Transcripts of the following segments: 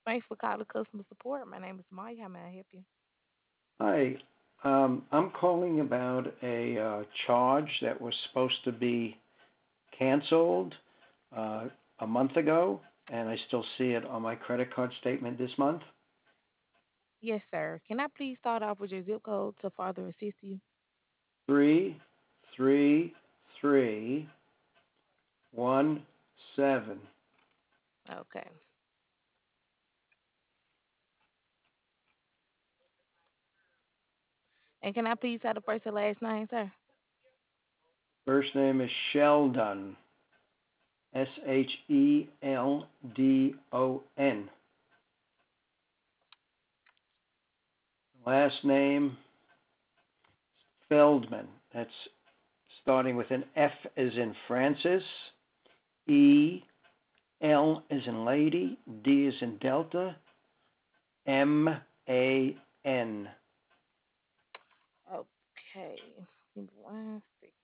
Thanks for calling customer support. My name is Maya. How may I help you? Hi, I'm calling about a charge that was supposed to be canceled uh, a month ago, and I still see it on my credit card statement this month. Yes, sir. Can I please start off with your zip code to further assist you? 33317. Okay. And can I please have the first and last name, sir? First name is Sheldon, Sheldon. Last name Feldman. That's starting with an F as in Francis, E L as in lady, D as in Delta, MAN. Okay. Give me 1 second.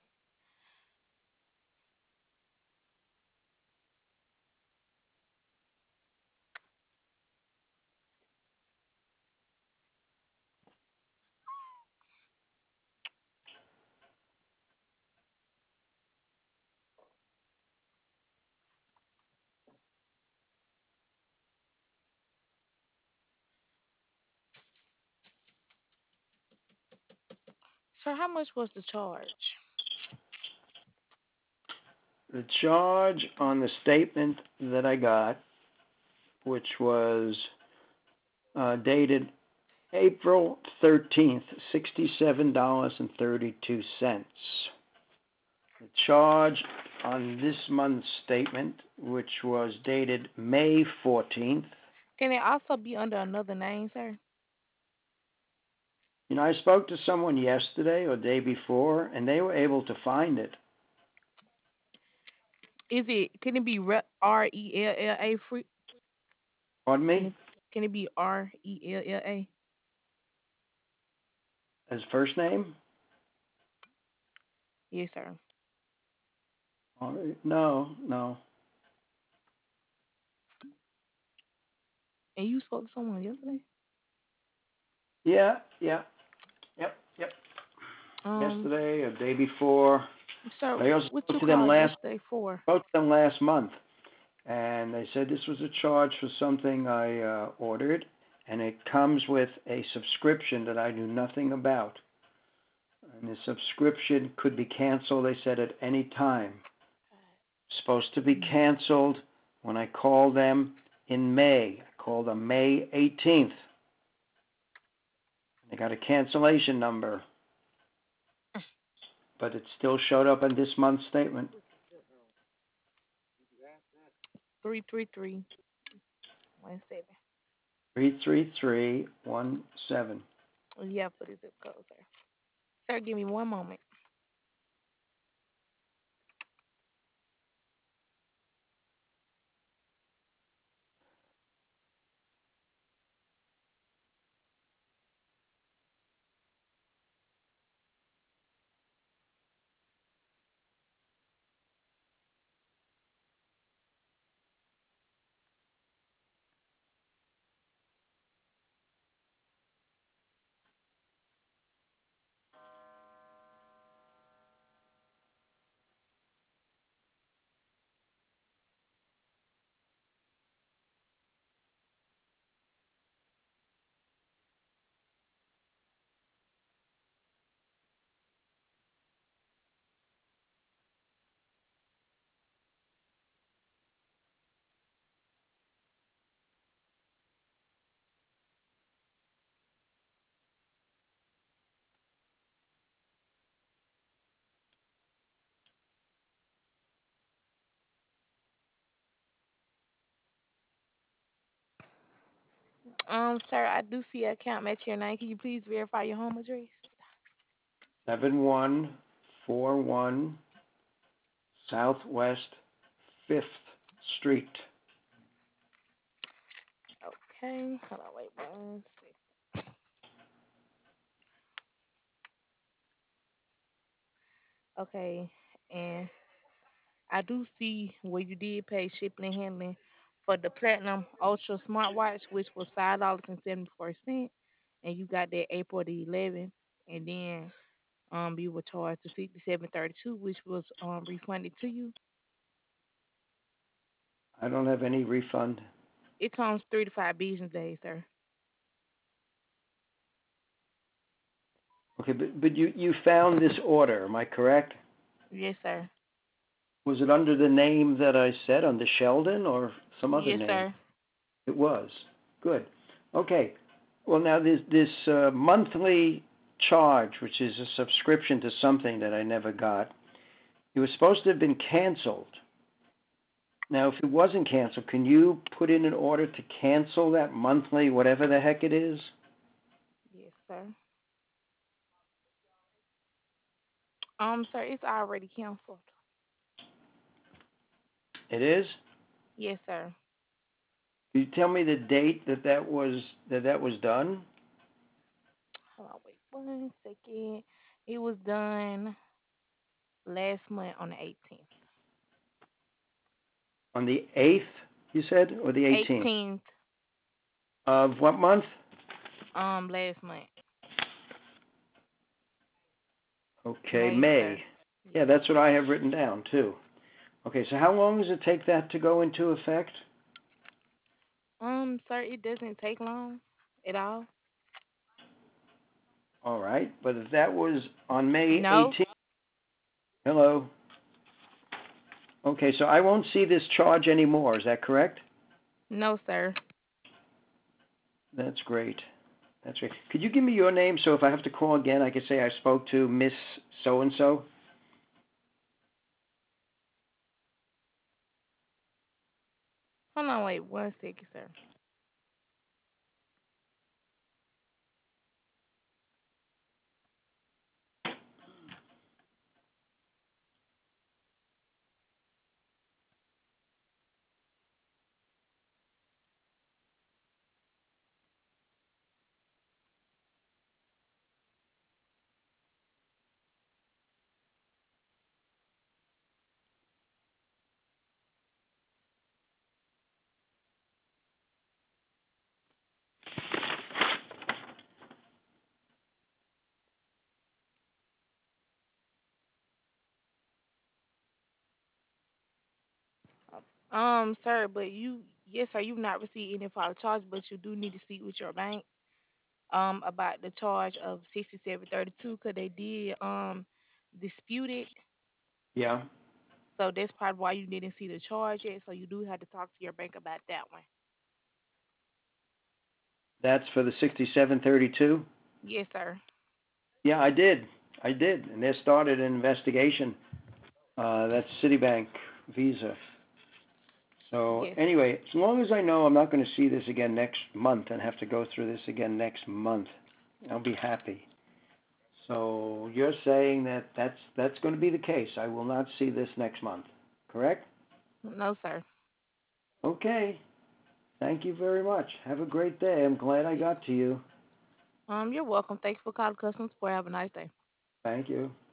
Sir, how much was the charge? The charge on the statement that I got, which was dated April 13th, $67.32. The charge on this month's statement, which was dated May 14th. Can it also be under another name, sir? I spoke to someone yesterday or day before, and they were able to find it. Can it be Rella free? Pardon Can me? it can it be Rella? His first name? Yes, sir. No, no. And you spoke to someone yesterday? Yeah, yeah, yep. Um, Yesterday or day before. sir, But I also what spoke you to them called last yesterday for? spoke to them last month, and they said this was a charge for something I ordered, and it comes with a subscription that I knew nothing about. And the subscription could be canceled, they said, at any time. Supposed to be canceled when I called them in May. I called them May 18th. I got a cancellation number, but it still showed up on this month's statement. 33317. 33317. Yeah, for the zip code, sir. Sir, give me one moment. Sir, I do see an account match your name. Can you please verify your home address? 7141 Southwest 5th Street. Okay, hold on, wait 1 second. Okay, and I do see where you did pay shipping and handling for the Platinum Ultra smartwatch, which was $5.74, and you got that April the 11th, and then you were charged the 67.32, which was refunded to you. I don't have any refund. It comes 3 to 5 business days, sir. Okay, but you found this order, am I correct? Yes, sir. Was it under the name that I said, under Sheldon, or some other Yes, name? sir. It was. Good. Okay. Well, now this monthly charge, which is a subscription to something that I never got, it was supposed to have been canceled. Now, if it wasn't canceled, can you put in an order to cancel that monthly, whatever the heck it is? Yes, sir. Sir, it's already canceled. It is? Yes, sir. Can you tell me the date that was done? Hold on, wait 1 second. It was done last month on the 18th. On the 8th, you said, or the 18th? 18th, Of what month? last month. Okay, May, sir. May. Yeah, Yes. that's what I have written down too. Okay, so how long does it take that to go into effect? Sir, it doesn't take long at all. All right, but if that was on May No, 18th, hello. Okay, so I won't see this charge anymore. Is that correct? no, sir. That's great. That's great. Could you give me your name so if I have to call again, I could say I spoke to Miss So and So? Hold on, wait 1 second, sir. Sir, but yes, sir, you've not received any further charge, but you do need to speak with your bank, about the charge of 67.32, because they did, dispute it. Yeah, So that's probably why you didn't see the charge yet. So you do have to talk to your bank about that one. that's for the 6732. Yes, sir. Yeah, I did. I did, and they started an investigation. That's Citibank Visa. So Yes. anyway, as long as I know I'm not going to see this again next month and have to go through this again next month, I'll be happy. So you're saying that that's going to be the case. I will not see this next month, correct? No, sir. Okay. Thank you very much. Have a great day. I'm glad I got to you. You're welcome. Thanks for calling customer support. Have a nice day. Thank you.